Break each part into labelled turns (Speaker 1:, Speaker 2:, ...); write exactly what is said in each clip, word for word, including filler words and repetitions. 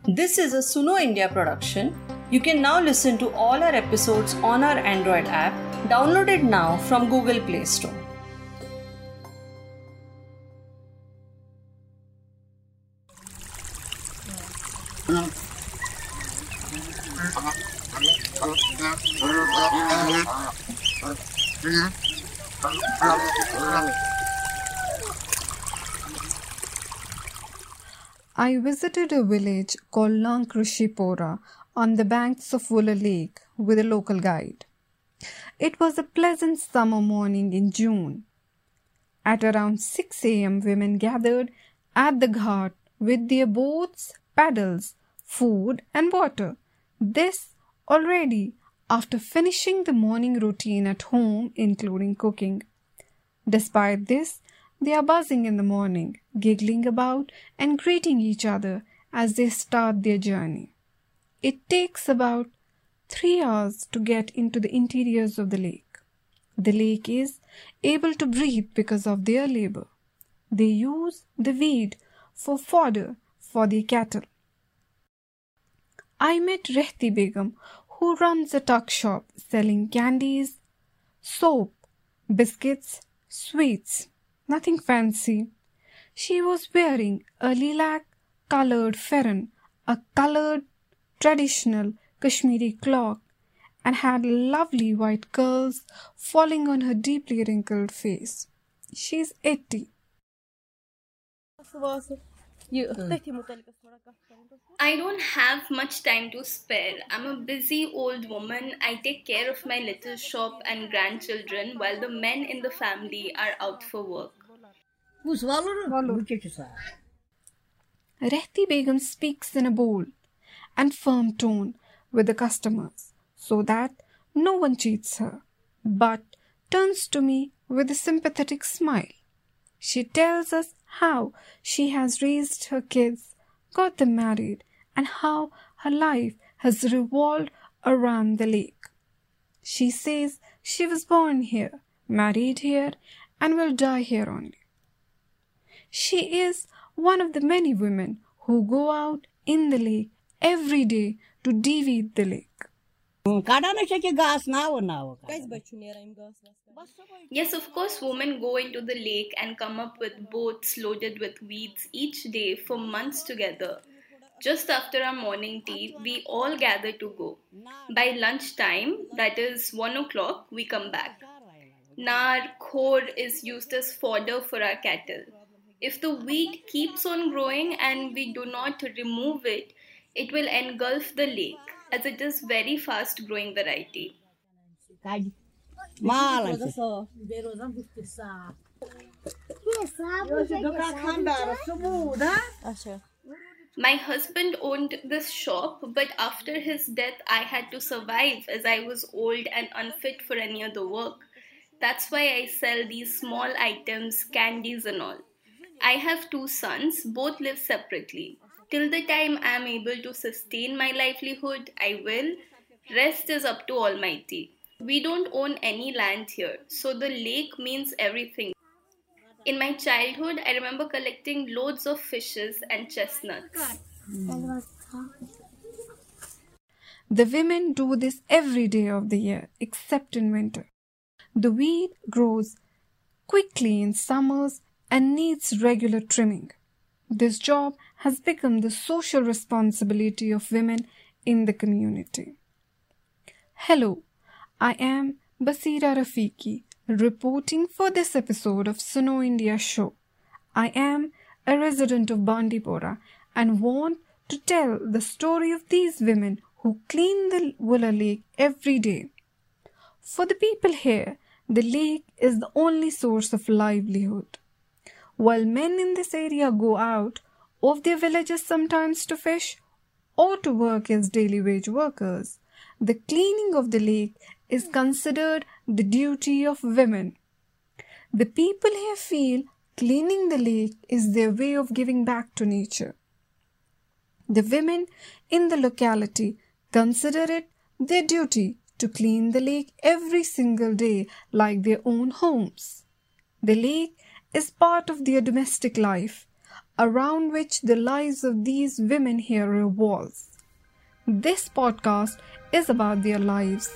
Speaker 1: This is a Suno India production. You can now listen to all our episodes on our Android app. Download it now from Google Play Store.
Speaker 2: I visited a village called Lankrishipora on the banks of Wooler Lake with a local guide. It was a pleasant summer morning in June. At around six a.m., women gathered at the ghat with their boats, paddles, food and water. This already after finishing the morning routine at home, including cooking. Despite this, they are buzzing in the morning, giggling about and greeting each other as they start their journey. It takes about three hours to get into the interiors of the lake. The lake is able to breathe because of their labor. They use the weed for fodder for their cattle. I met Rehti Begum, who runs a tuck shop selling candies, soap, biscuits, sweets. Nothing fancy. She was wearing a lilac-coloured ferran, a coloured traditional Kashmiri cloak, and had lovely white curls falling on her deeply wrinkled face. She is eighty.
Speaker 3: I don't have much time to spare. I'm a busy old woman. I take care of my little shop and grandchildren while the men in the family are out for work.
Speaker 2: Rehti Begum speaks in a bold and firm tone with the customers so that no one cheats her, but turns to me with a sympathetic smile. She tells us how she has raised her kids, got them married, and how her life has revolved around the lake. She says she was born here, married here, and will die here only. She is one of the many women who go out in the lake every day to deweed the lake.
Speaker 3: Yes, of course, women go into the lake and come up with boats loaded with weeds each day for months together. Just after our morning tea, we all gather to go. By lunchtime, that is one o'clock, we come back. Nar, khor is used as fodder for our cattle. If the weed keeps on growing and we do not remove it, it will engulf the lake, as it is very fast growing variety. My husband owned this shop, but after his death I had to survive as I was old and unfit for any other work. That's why I sell these small items, candies and all. I have two sons, both live separately. Till the time I am able to sustain my livelihood, I will. Rest is up to Almighty. We don't own any land here, so the lake means everything. In my childhood, I remember collecting loads of fishes and chestnuts.
Speaker 2: Mm. The women do this every day of the year, except in winter. The weed grows quickly in summers and needs regular trimming. This job has become the social responsibility of women in the community. Hello, I am Basira Rafiqi, reporting for this episode of Suno India Show. I am a resident of Bandipora and want to tell the story of these women who clean the Wooler Lake every day. For the people here, the lake is the only source of livelihood. While men in this area go out of their villages sometimes to fish or to work as daily wage workers, the cleaning of the lake is considered the duty of women. The people here feel cleaning the lake is their way of giving back to nature. The women in the locality consider it their duty to clean the lake every single day like their own homes. The lake is part of their domestic life, around which the lives of these women here revolves. This podcast is about their lives.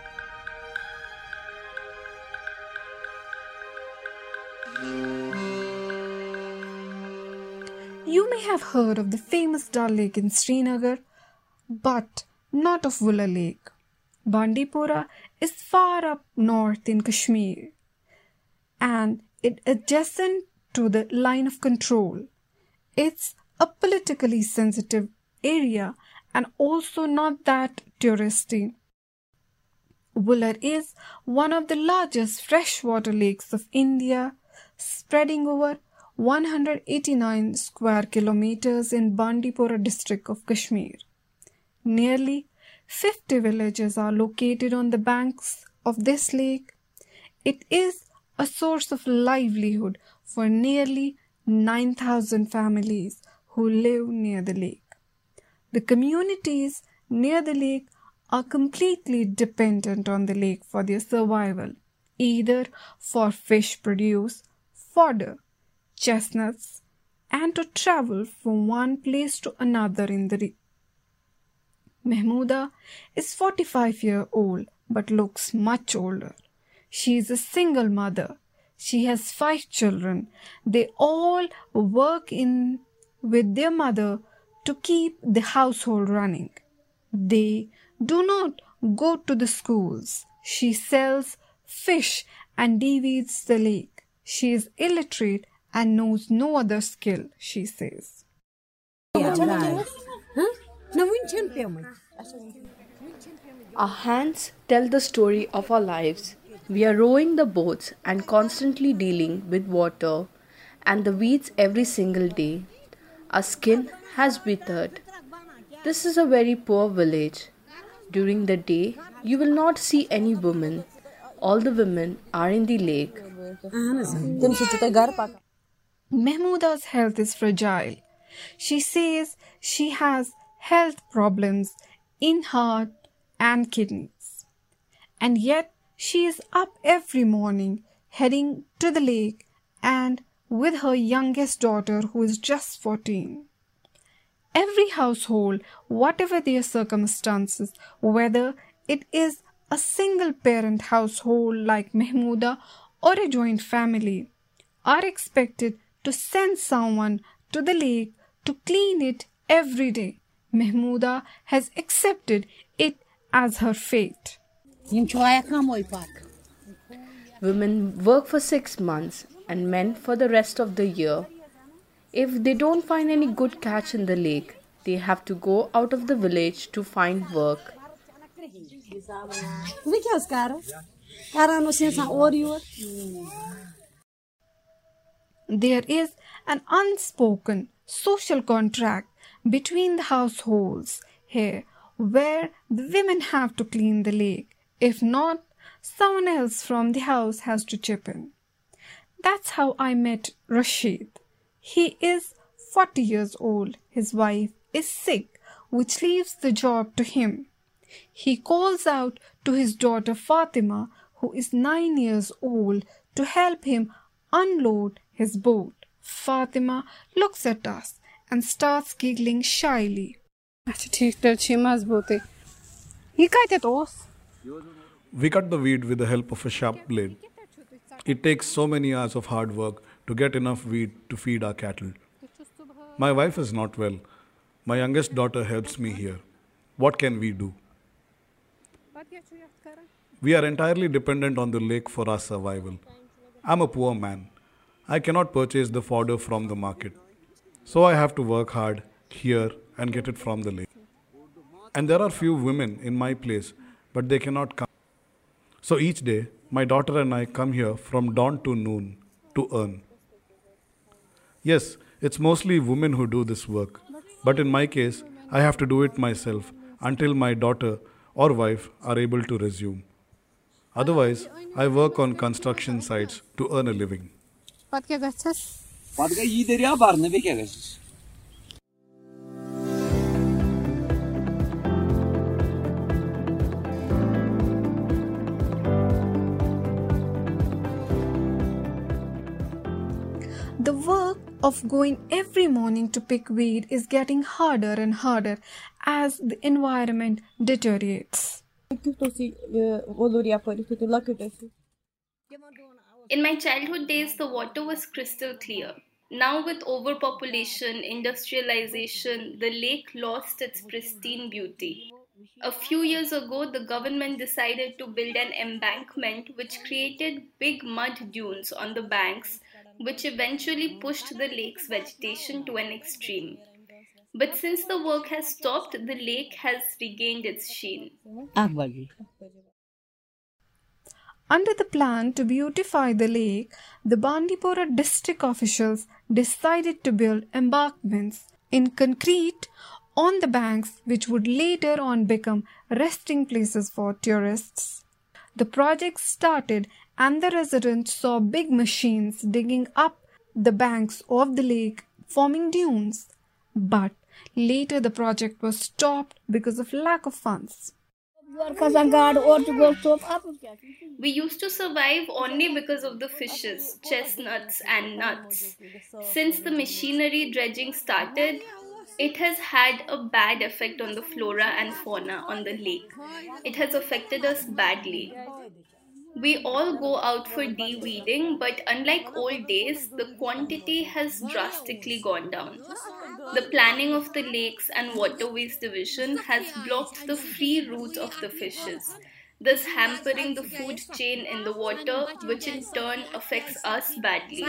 Speaker 2: You may have heard of the famous Dal Lake in Srinagar, but not of Vuller Lake. Bandipora is far up north in Kashmir, and it adjacent to the line of control. It's a politically sensitive area and also not that touristy. Vuller is one of the largest freshwater lakes of India, spreading over one hundred eighty-nine square kilometers in Bandipora district of Kashmir. Nearly fifty villages are located on the banks of this lake. It is a source of livelihood for nearly nine thousand families who live near the lake. The communities near the lake are completely dependent on the lake for their survival, either for fish produce, fodder, chestnuts, and to travel from one place to another in the lake. Mahmooda is forty-five years old but looks much older. She is a single mother. She has five children. They all work in with their mother to keep the household running. They do not go to the schools. She sells fish and deweeds the lake. She is illiterate and knows no other skill, she says.
Speaker 4: Our hands tell the story of our lives. We are rowing the boats and constantly dealing with water and the weeds every single day. Our skin has withered. This is a very poor village. During the day, you will not see any women. All the women are in the lake.
Speaker 2: Mahmooda's health is fragile. She says she has health problems in heart and kidneys. And yet she is up every morning heading to the lake and with her youngest daughter who is just fourteen. Every household, whatever their circumstances, whether it is a single parent household like Mahmooda or a joint family, are expected to send someone to the lake to clean it every day. Mahmooda has accepted it as her fate.
Speaker 4: Women work for six months and men for the rest of the year. If they don't find any good catch in the lake, they have to go out of the village to find work.
Speaker 2: There is an unspoken social contract between the households here where the women have to clean the lake. If not, someone else from the house has to chip in. That's how I met Rashid. He is forty years old. His wife is sick, which leaves the job to him. He calls out to his daughter Fatima, who is nine years old, to help him unload his boat. Fatima looks at us and starts giggling shyly.
Speaker 5: We cut the weed with the help of a sharp blade. It takes so many hours of hard work to get enough wheat to feed our cattle. My wife is not well. My youngest daughter helps me here. What can we do? We are entirely dependent on the lake for our survival. I'm a poor man. I cannot purchase the fodder from the market. So I have to work hard here and get it from the lake. And there are few women in my place, but they cannot come. So each day, my daughter and I come here from dawn to noon to earn. Yes, it's mostly women who do this work. But in my case, I have to do it myself until my daughter or wife are able to resume. Otherwise, I work on construction sites to earn a living.
Speaker 2: The work of going every morning to pick weed is getting harder and harder as the environment deteriorates.
Speaker 3: In my childhood days, the water was crystal clear. Now, with overpopulation, industrialization, the lake lost its pristine beauty. A few years ago, the government decided to build an embankment which created big mud dunes on the banks, which eventually pushed the lake's vegetation to an extreme. But since the work has stopped, the lake has regained its sheen.
Speaker 2: Under the plan to beautify the lake, the Bandipora district officials decided to build embankments in concrete on the banks, which would later on become resting places for tourists. The project started and the residents saw big machines digging up the banks of the lake, forming dunes. But later the project was stopped because of lack of funds.
Speaker 3: We used to survive only because of the fishes, chestnuts and nuts. Since the machinery dredging started, it has had a bad effect on the flora and fauna on the lake. It has affected us badly. We all go out for de-weeding, but unlike old days, the quantity has drastically gone down. The planning of the Lakes and Waterways Division has blocked the free route of the fishes, thus hampering the food chain in the water, which in turn affects us badly.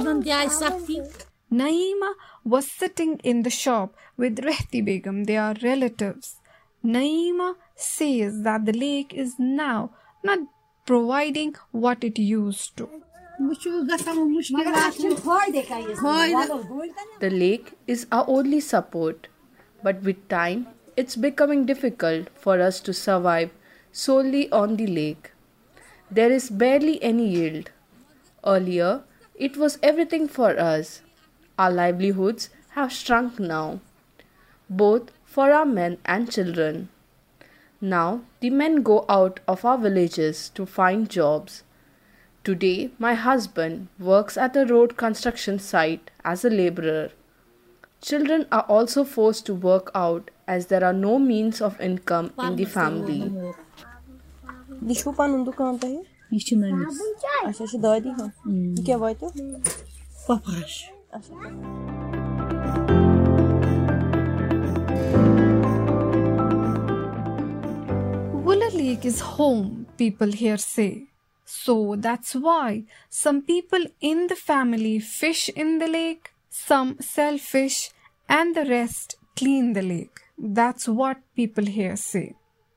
Speaker 2: Naeema was sitting in the shop with Rehti Begum. They are relatives. Naeema says that the lake is now not providing what it used to.
Speaker 4: The lake is our only support, but with time, it's becoming difficult for us to survive solely on the lake. There is barely any yield. Earlier, it was everything for us. Our livelihoods have shrunk now, both for our men and children. Now, the men go out of our villages to find jobs. Today, my husband works at a road construction site as a laborer. Children are also forced to work out as there are no means of income in the family.
Speaker 2: Wular Lake is home, people here say. So that's why some people in the family fish in the lake, some sell fish, and the rest clean the lake. That's what people here say.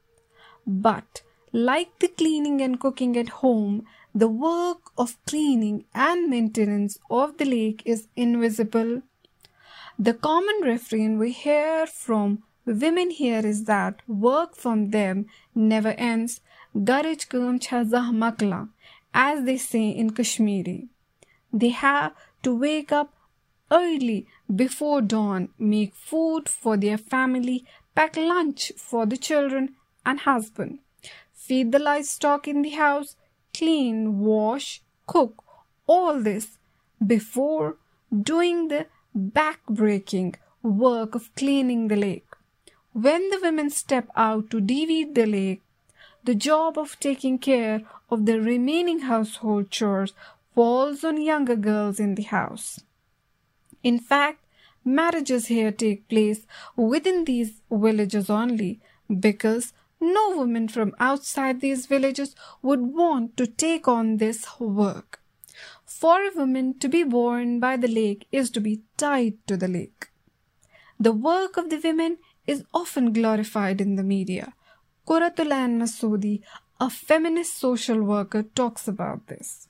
Speaker 2: But like the cleaning and cooking at home, the work of cleaning and maintenance of the lake is invisible. The common refrain we hear from women here is that work from them never ends. Garaj kam chazah makla, as they say in Kashmiri. They have to wake up early before dawn, make food for their family, pack lunch for the children and husband, feed the livestock in the house, clean, wash, cook, all this before doing the back-breaking work of cleaning the lake. When the women step out to de-weed the lake, the job of taking care of the remaining household chores falls on younger girls in the house. In fact, marriages here take place within these villages only because no woman from outside these villages would want to take on this work. For a woman to be born by the lake is to be tied to the lake. The work of the women is often glorified in the media. Qurratullain Masoodi, a feminist social worker, talks about this.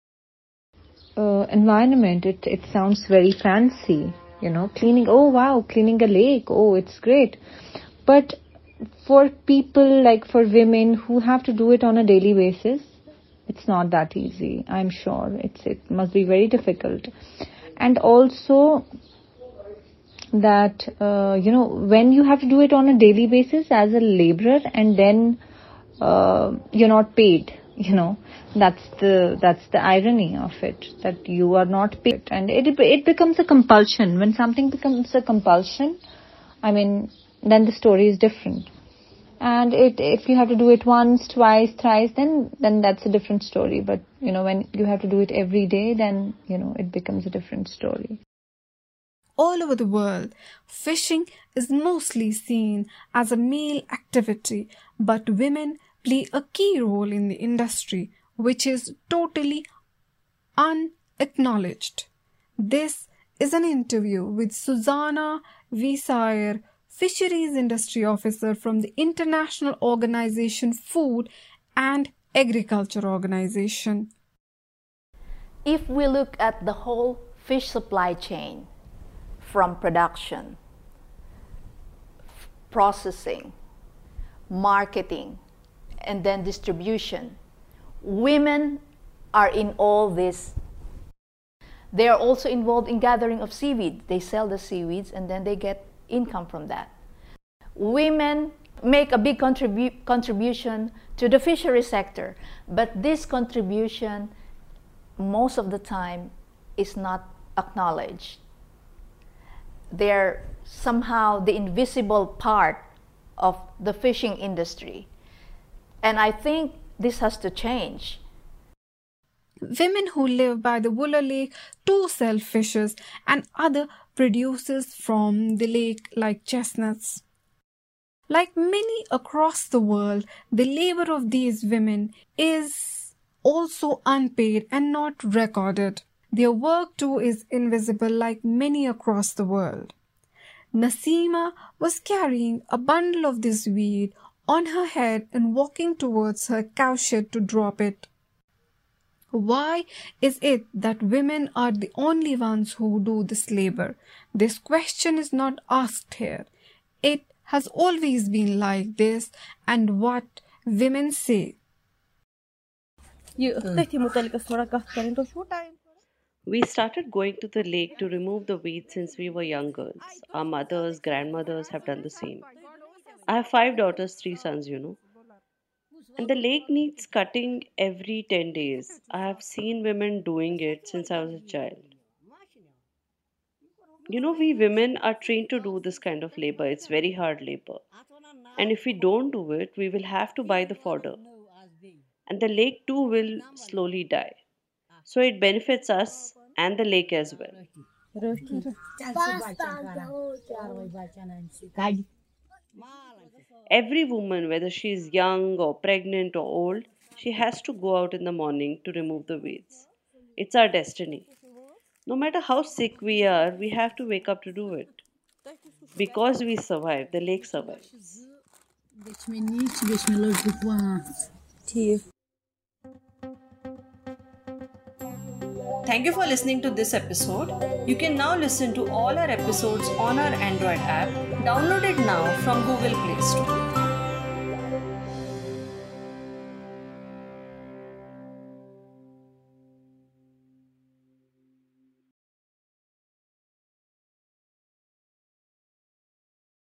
Speaker 6: Uh, environment, it, it sounds very fancy, you know, cleaning, oh wow, cleaning a lake, oh, it's great. But for people, like for women who have to do it on a daily basis, it's not that easy, I'm sure. It's It must be very difficult. And also that, uh, you know, when you have to do it on a daily basis as a laborer and then uh, you're not paid, You know, that's the that's the irony of it, that you are not paid, and it it becomes a compulsion. When something becomes a compulsion, I mean, then the story is different. And it if you have to do it once, twice, thrice, then then that's a different story. But you know, when you have to do it every day, then you know it becomes a different story.
Speaker 2: All over the world, fishing is mostly seen as a male activity, but women play a key role in the industry, which is totally unacknowledged. This is an interview with Susanna Visayer, Fisheries Industry Officer from the International Organization Food and Agriculture Organization.
Speaker 7: If we look at the whole fish supply chain, from production, processing, marketing, and then distribution, women are in all this. They are also involved in gathering of seaweed. They sell the seaweeds and then they get income from that. Women make a big contribu- contribution to the fishery sector, but this contribution most of the time is not acknowledged. They're somehow the invisible part of the fishing industry. And I think this has to change.
Speaker 2: Women who live by the Wooler Lake too sell fishes and other produces from the lake like chestnuts. Like many across the world, the labor of these women is also unpaid and not recorded. Their work too is invisible like many across the world. Nasima was carrying a bundle of this weed on her head and walking towards her cowshed to drop it. Why is it that women are the only ones who do this labor? This question is not asked here. It has always been like this, and what women say.
Speaker 8: We started going to the lake to remove the weeds since we were young girls. Our mothers, grandmothers have done the same. I have five daughters, three sons, you know. And the lake needs cutting every ten days. I have seen women doing it since I was a child. You know, we women are trained to do this kind of labor. It's very hard labor. And if we don't do it, we will have to buy the fodder. And the lake too will slowly die. So it benefits us and the lake as well. Every woman, whether she is young or pregnant or old, she has to go out in the morning to remove the weeds. It's our destiny. No matter how sick we are, we have to wake up to do it. Because we survive, the lake survives.
Speaker 1: Thank you for listening to this episode. You can now listen to all our episodes on our Android app. Download it now from Google Play Store.